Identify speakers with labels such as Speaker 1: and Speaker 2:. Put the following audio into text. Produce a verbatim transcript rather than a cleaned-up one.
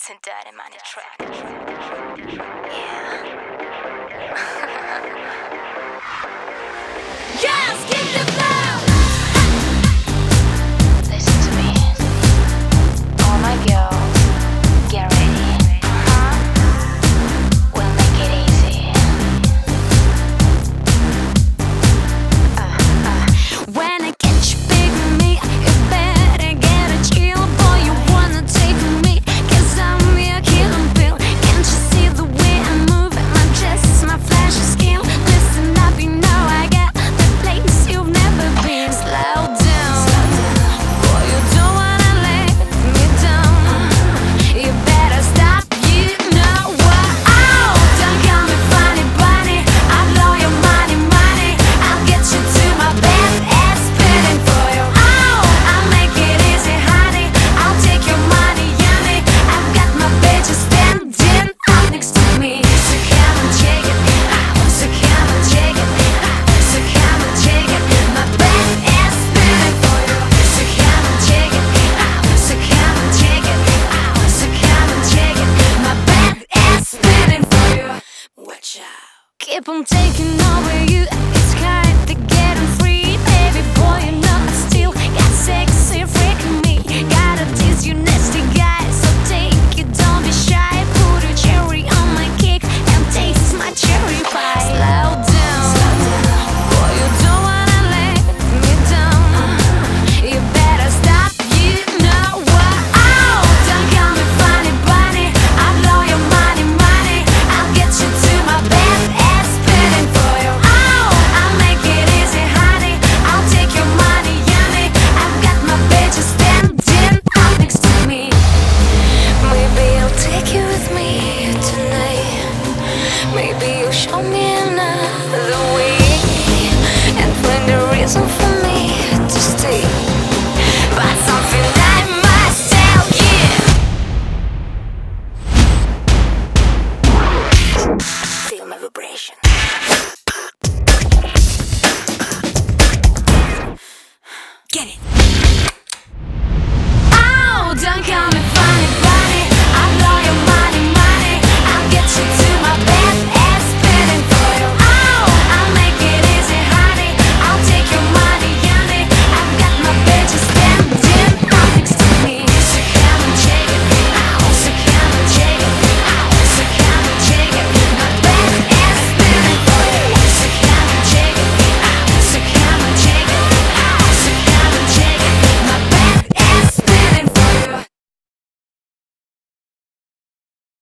Speaker 1: It's a dirty money track. Yeah. Yes, keep the flow. Listen to me. All my girls, get ready. Uh-huh. We'll make it easy. Uh, uh. When I catch you big with me, you better get a chill, boy. You wanna take me, 'cause I'm your killing pill. Can't you see the way I'm moving? My dress, my flashy skin. Listen up, you know I got the place you've never been. Slow down, boy, you don't wanna let me down. You better stop, you know what? Oh, don't call me funny bunny. I blow your money, money. I'll get you to my bed and spinning for you. Oh, I'll make it easy, honey. I'll take your money, yummy. I've got my bitches standing up next to me. So come and check it. So come and check it. So come and check it. My bed is spinning for you. So come and check it. So come and check it. So come and check it. My bed is spinning for you. Watch out. Keep on taking over you.